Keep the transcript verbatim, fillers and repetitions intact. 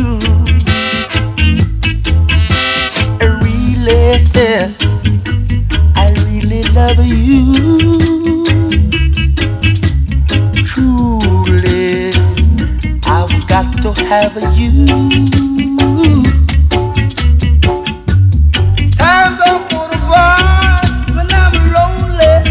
Really, I really love you. Truly, I've got to have you.